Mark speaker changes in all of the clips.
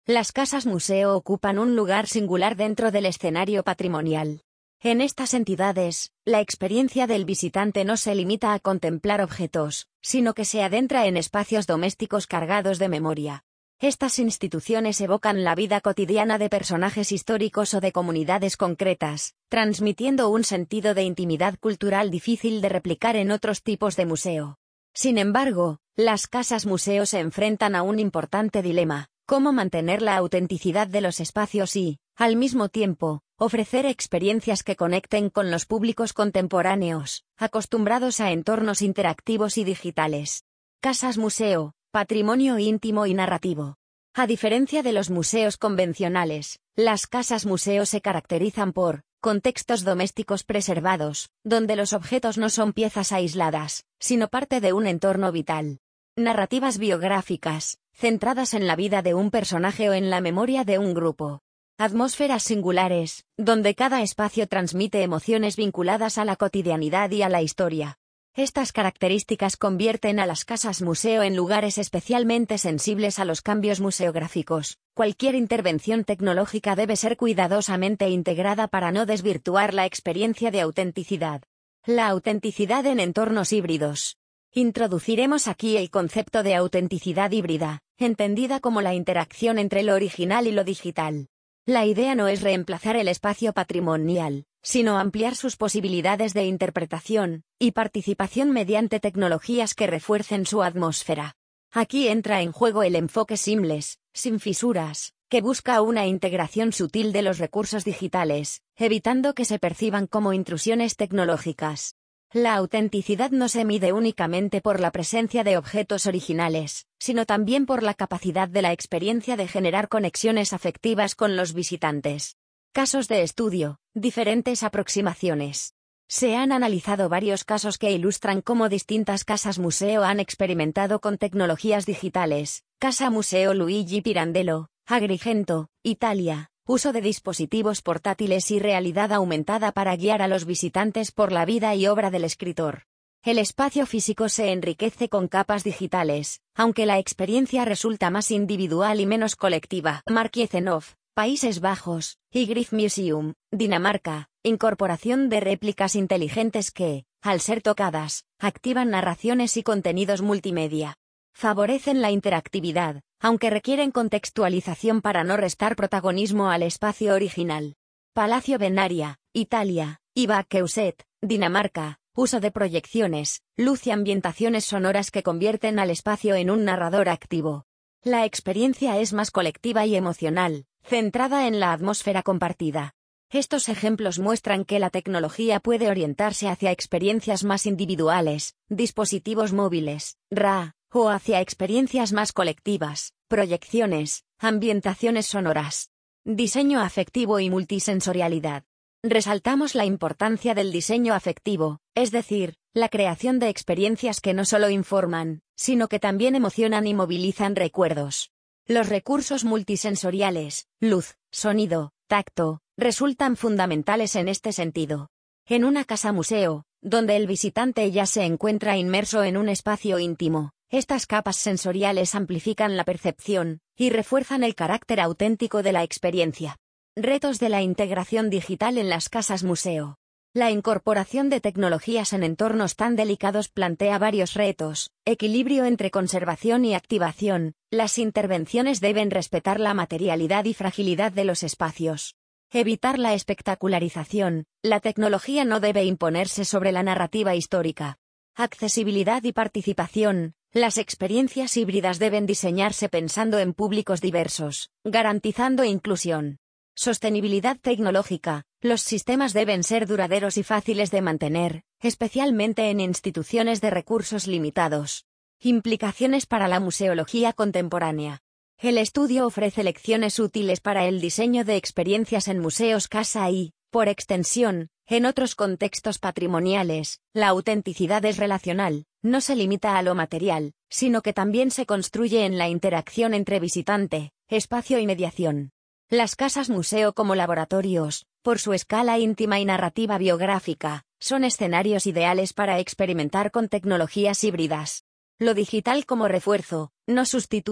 Speaker 1: Las casas museo ocupan un lugar singular dentro del escenario patrimonial. En estas entidades, la experiencia del visitante no se limita a contemplar objetos, sino que se adentra en espacios domésticos cargados de memoria. Estas instituciones evocan la vida cotidiana de personajes históricos o de comunidades concretas, transmitiendo un sentido de intimidad cultural difícil de replicar en otros tipos de museo. Sin embargo, las casas museo se enfrentan a un importante dilema: cómo mantener la autenticidad de los espacios y, al mismo tiempo, ofrecer experiencias que conecten con los públicos contemporáneos, acostumbrados a entornos interactivos y digitales. Casas museo, patrimonio íntimo y narrativo. A diferencia de los museos convencionales, las casas museo se caracterizan por contextos domésticos preservados, donde los objetos no son piezas aisladas, sino parte de un entorno vital. Narrativas biográficas, centradas en la vida de un personaje o en la memoria de un grupo. Atmósferas singulares, donde cada espacio transmite emociones vinculadas a la cotidianidad y a la historia. Estas características convierten a las casas museo en lugares especialmente sensibles a los cambios museográficos. Cualquier intervención tecnológica debe ser cuidadosamente integrada para no desvirtuar la experiencia de autenticidad. La autenticidad en entornos híbridos. Introduciremos aquí el concepto de autenticidad híbrida, entendida como la interacción entre lo original y lo digital. La idea no es reemplazar el espacio patrimonial, sino ampliar sus posibilidades de interpretación y participación mediante tecnologías que refuercen su atmósfera. Aquí entra en juego el enfoque seamless, sin fisuras, que busca una integración sutil de los recursos digitales, evitando que se perciban como intrusiones tecnológicas. La autenticidad no se mide únicamente por la presencia de objetos originales, sino también por la capacidad de la experiencia de generar conexiones afectivas con los visitantes. Casos de estudio, diferentes aproximaciones. Se han analizado varios casos que ilustran cómo distintas casas museo han experimentado con tecnologías digitales. Casa Museo Luigi Pirandello, Agrigento, Italia. Uso de dispositivos portátiles y realidad aumentada para guiar a los visitantes por la vida y obra del escritor. El espacio físico se enriquece con capas digitales, aunque la experiencia resulta más individual y menos colectiva. Marquiezenhof, Países Bajos, y Griff Museum, Dinamarca. Incorporación de réplicas inteligentes que, al ser tocadas, activan narraciones y contenidos multimedia. Favorecen la interactividad, aunque requieren contextualización para no restar protagonismo al espacio original. Palacio Venaria, Italia, y Backhuset, Dinamarca. Uso de proyecciones, luz y ambientaciones sonoras que convierten al espacio en un narrador activo. La experiencia es más colectiva y emocional, centrada en la atmósfera compartida. Estos ejemplos muestran que la tecnología puede orientarse hacia experiencias más individuales, dispositivos móviles, RA, o hacia experiencias más colectivas, proyecciones, ambientaciones sonoras. Diseño afectivo y multisensorialidad. Resaltamos la importancia del diseño afectivo, es decir, la creación de experiencias que no solo informan, sino que también emocionan y movilizan recuerdos. Los recursos multisensoriales, luz, sonido, tacto, resultan fundamentales en este sentido. En una casa museo, donde el visitante ya se encuentra inmerso en un espacio íntimo, estas capas sensoriales amplifican la percepción y refuerzan el carácter auténtico de la experiencia. Retos de la integración digital en las casas museo. La incorporación de tecnologías en entornos tan delicados plantea varios retos: equilibrio entre conservación y activación. Las intervenciones deben respetar la materialidad y fragilidad de los espacios. Evitar la espectacularización. La tecnología no debe imponerse sobre la narrativa histórica. Accesibilidad y participación. Las experiencias híbridas deben diseñarse pensando en públicos diversos, garantizando inclusión. Sostenibilidad tecnológica. Los sistemas deben ser duraderos y fáciles de mantener, especialmente en instituciones de recursos limitados. Implicaciones para la museología contemporánea. El estudio ofrece lecciones útiles para el diseño de experiencias en museos casa y, por extensión, en otros contextos patrimoniales. La autenticidad es relacional, no se limita a lo material, sino que también se construye en la interacción entre visitante, espacio y mediación. Las casas museo como laboratorios, por su escala íntima y narrativa biográfica, son escenarios ideales para experimentar con tecnologías híbridas. Lo digital como refuerzo, no sustituto,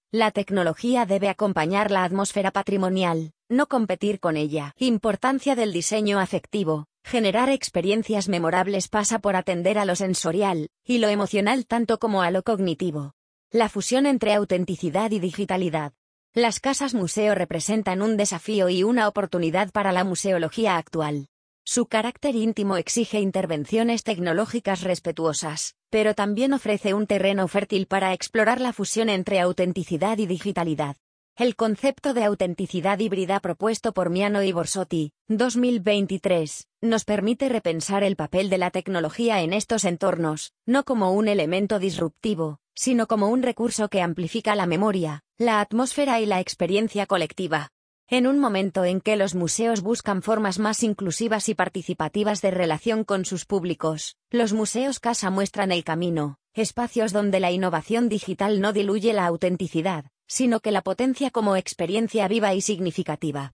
Speaker 1: La tecnología debe acompañar la atmósfera patrimonial, no competir con ella. Importancia del diseño afectivo. Generar experiencias memorables pasa por atender a lo sensorial y lo emocional tanto como a lo cognitivo. La fusión entre autenticidad y digitalidad. Las casas museo representan un desafío y una oportunidad para la museología actual. Su carácter íntimo exige intervenciones tecnológicas respetuosas, pero también ofrece un terreno fértil para explorar la fusión entre autenticidad y digitalidad. El concepto de autenticidad híbrida propuesto por Miano y Borsotti, 2023, nos permite repensar el papel de la tecnología en estos entornos, no como un elemento disruptivo, sino como un recurso que amplifica la memoria, la atmósfera y la experiencia colectiva. En un momento en que los museos buscan formas más inclusivas y participativas de relación con sus públicos, los museos casa muestran el camino, espacios donde la innovación digital no diluye la autenticidad, sino que la potencia como experiencia viva y significativa.